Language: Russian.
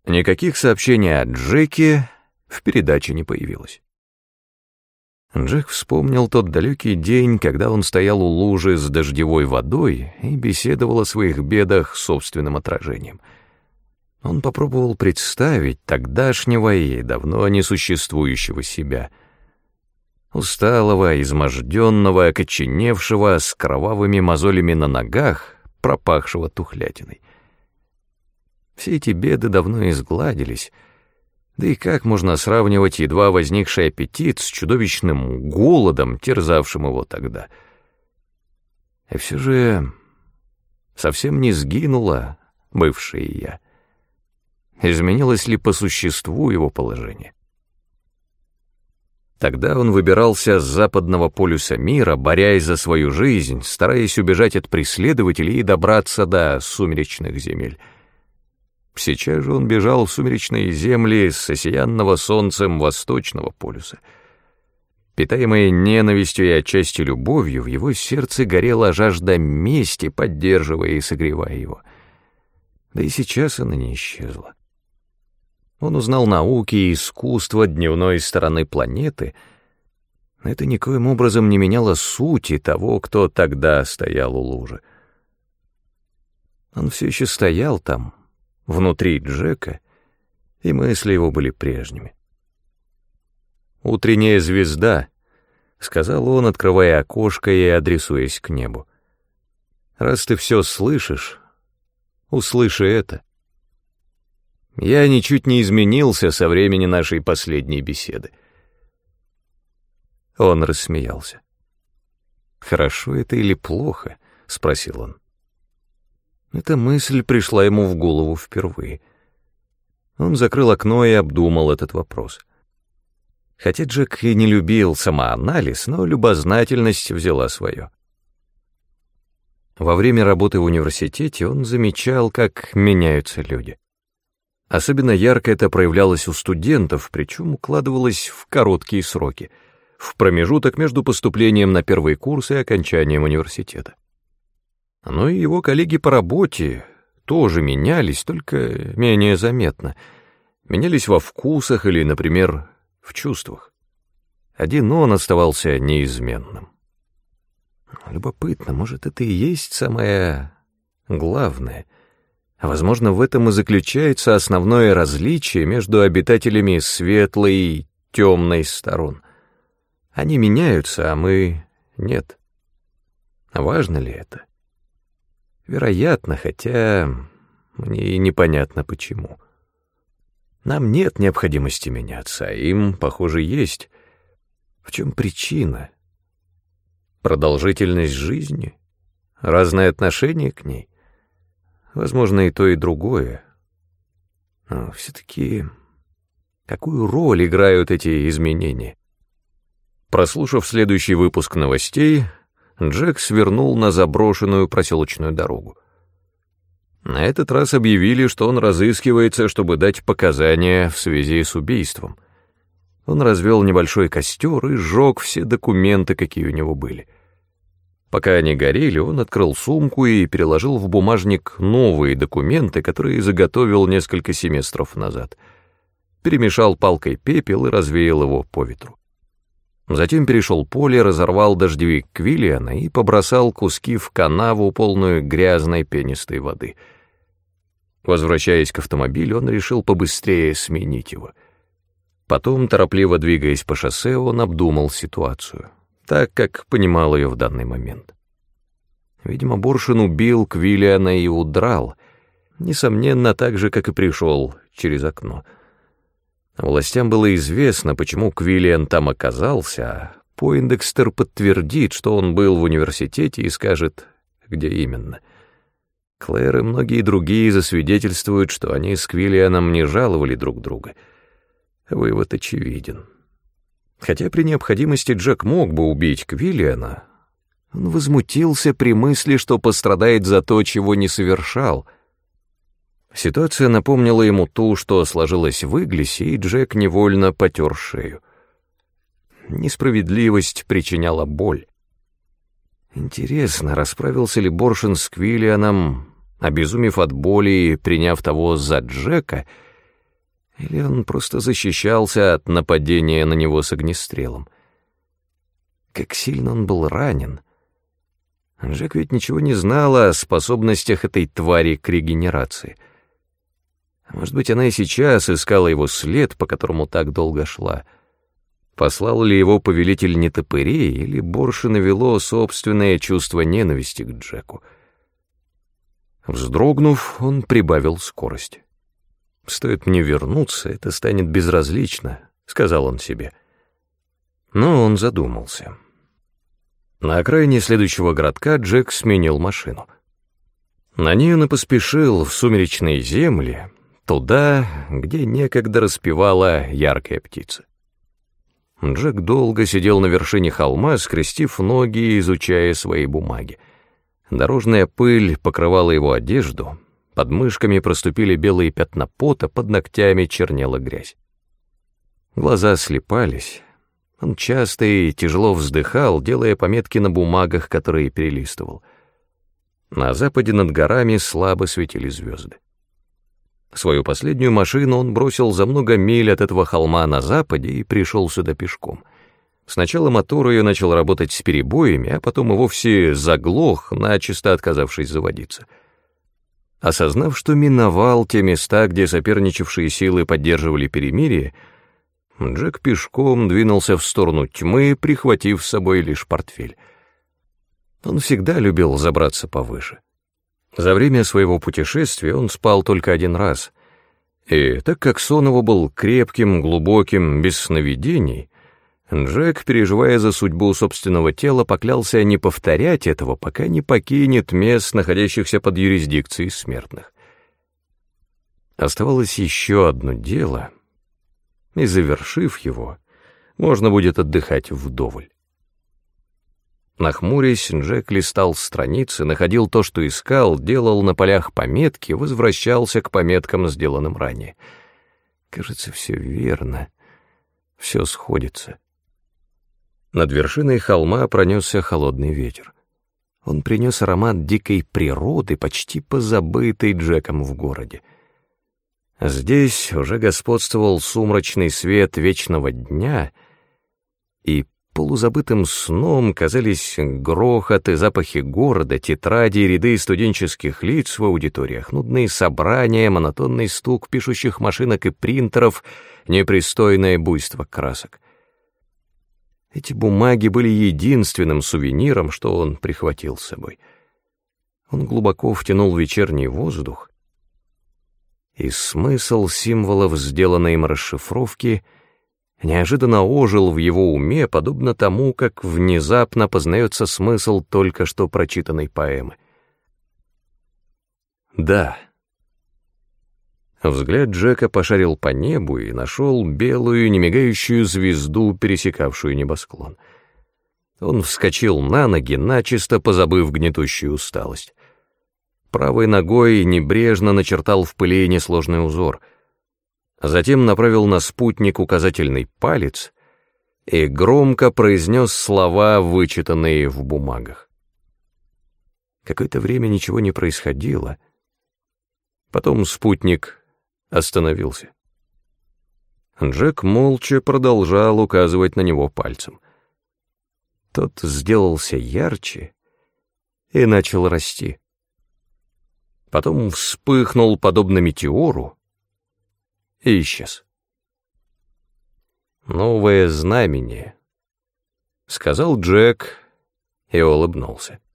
Никаких сообщений о Джеке в передаче не появилось. Джек вспомнил тот далекий день, когда он стоял у лужи с дождевой водой и беседовал о своих бедах с собственным отражением. Он попробовал представить тогдашнего и давно несуществующего себя. Усталого, изможденного, окоченевшего, с кровавыми мозолями на ногах, пропахшего тухлятиной. Все эти беды давно изгладились, да и как можно сравнивать едва возникший аппетит с чудовищным голодом, терзавшим его тогда? И все же совсем не сгинуло бывшее «я». Изменилось ли по существу его положение? Тогда он выбирался с западного полюса мира, борясь за свою жизнь, стараясь убежать от преследователей и добраться до сумеречных земель. Сейчас же он бежал в сумеречные земли с осиянного солнцем восточного полюса. Питаемый ненавистью и отчасти любовью, в его сердце горела жажда мести, поддерживая и согревая его. Да и сейчас она не исчезла. Он узнал науки и искусство дневной стороны планеты, но это никоим образом не меняло сути того, кто тогда стоял у лужи. Он все еще стоял там, внутри Джека, и мысли его были прежними. «Утренняя звезда», — сказал он, открывая окошко и адресуясь к небу. «Раз ты все слышишь, услыши это. Я ничуть не изменился со времени нашей последней беседы». Он рассмеялся. «Хорошо это или плохо?» — спросил он. Эта мысль пришла ему в голову впервые. Он закрыл окно и обдумал этот вопрос. Хотя Джек и не любил самоанализ, но любознательность взяла свое. Во время работы в университете он замечал, как меняются люди. Особенно ярко это проявлялось у студентов, причем укладывалось в короткие сроки, в промежуток между поступлением на первый курс и окончанием университета. Но и его коллеги по работе тоже менялись, только менее заметно. Менялись во вкусах или, например, в чувствах. Один он оставался неизменным. Любопытно, может, это и есть самое главное. А, возможно, в этом и заключается основное различие между обитателями светлой и темной сторон. Они меняются, а мы — нет. Важно ли это? Вероятно, хотя мне и непонятно почему. Нам нет необходимости меняться, а им, похоже, есть. В чем причина? Продолжительность жизни? Разное отношение к ней? Возможно, и то, и другое. Но все-таки какую роль играют эти изменения? Прослушав следующий выпуск новостей, Джек свернул на заброшенную проселочную дорогу. На этот раз объявили, что он разыскивается, чтобы дать показания в связи с убийством. Он развел небольшой костер и сжег все документы, какие у него были. Пока они горели, он открыл сумку и переложил в бумажник новые документы, которые заготовил несколько семестров назад. Перемешал палкой пепел и развеял его по ветру. Затем перешел поле, разорвал дождевик Квиллиана и побросал куски в канаву, полную грязной пенистой воды. Возвращаясь к автомобилю, он решил побыстрее сменить его. Потом, торопливо двигаясь по шоссе, он обдумал ситуацию, так, как понимал ее в данный момент. Видимо, Боршин убил Квиллиана и удрал, несомненно, так же, как и пришел через окно. Властям было известно, почему Квиллиан там оказался, а Пойндекстер подтвердит, что он был в университете, и скажет, где именно. Клэр и многие другие засвидетельствуют, что они с Квиллианом не жаловали друг друга. Вывод очевиден. Хотя при необходимости Джек мог бы убить Квиллиана, он возмутился при мысли, что пострадает за то, чего не совершал. Ситуация напомнила ему ту, что сложилась в Иглисе, и Джек невольно потер шею. Несправедливость причиняла боль. Интересно, расправился ли Боршин с Квиллианом, обезумев от боли и приняв того за Джека, Или он просто защищался от нападения на него с огнестрелом? Как сильно он был ранен. Джек ведь ничего не знал о способностях этой твари к регенерации. Может быть, она и сейчас искала его след, по которому так долго шла. Послал ли его повелитель нетопырей, или больше навело собственное чувство ненависти к Джеку? Вздрогнув, он прибавил скорость. «Стоит мне вернуться, это станет безразлично», — сказал он себе. Но он задумался. На окраине следующего городка Джек сменил машину. На ней он и поспешил в сумеречные земли, туда, где некогда распевала яркая птица. Джек долго сидел на вершине холма, скрестив ноги и изучая свои бумаги. Дорожная пыль покрывала его одежду, под мышками проступили белые пятна пота, под ногтями чернела грязь. Глаза слипались. Он часто и тяжело вздыхал, делая пометки на бумагах, которые перелистывал. На западе над горами слабо светили звезды. Свою последнюю машину он бросил за много миль от этого холма на западе и пришел сюда пешком. Сначала мотор ее начал работать с перебоями, а потом и вовсе заглох, начисто отказавшись заводиться. Осознав, что миновал те места, где соперничавшие силы поддерживали перемирие, Джек пешком двинулся в сторону тьмы, прихватив с собой лишь портфель. Он всегда любил забраться повыше. За время своего путешествия он спал только один раз, и так как сон его был крепким, глубоким, без сновидений, Джек, переживая за судьбу собственного тела, поклялся не повторять этого, пока не покинет мест, находящихся под юрисдикцией смертных. Оставалось еще одно дело, и, завершив его, можно будет отдыхать вдоволь. Нахмурясь, Джек листал страницы, находил то, что искал, делал на полях пометки, возвращался к пометкам, сделанным ранее. Кажется, все верно, все сходится. Над вершиной холма пронесся холодный ветер. Он принес аромат дикой природы, почти позабытой Джеком в городе. Здесь уже господствовал сумрачный свет вечного дня, и полузабытым сном казались грохот и запахи города, тетради и ряды студенческих лиц в аудиториях, нудные собрания, монотонный стук пишущих машинок и принтеров, непристойное буйство красок. Эти бумаги были единственным сувениром, что он прихватил с собой. Он глубоко втянул вечерний воздух, и смысл символов, сделанной им расшифровки, неожиданно ожил в его уме, подобно тому, как внезапно познается смысл только что прочитанной поэмы. Да. Взгляд Джека пошарил по небу и нашел белую, немигающую звезду, пересекавшую небосклон. Он вскочил на ноги, начисто позабыв гнетущую усталость. Правой ногой небрежно начертал в пыли несложный узор, а затем направил на спутник указательный палец и громко произнес слова, вычитанные в бумагах. Какое-то время ничего не происходило. Потом спутник остановился. Джек молча продолжал указывать на него пальцем. Тот сделался ярче и начал расти. Потом вспыхнул, подобно метеору, и исчез. «Новое знамение», — сказал Джек и улыбнулся.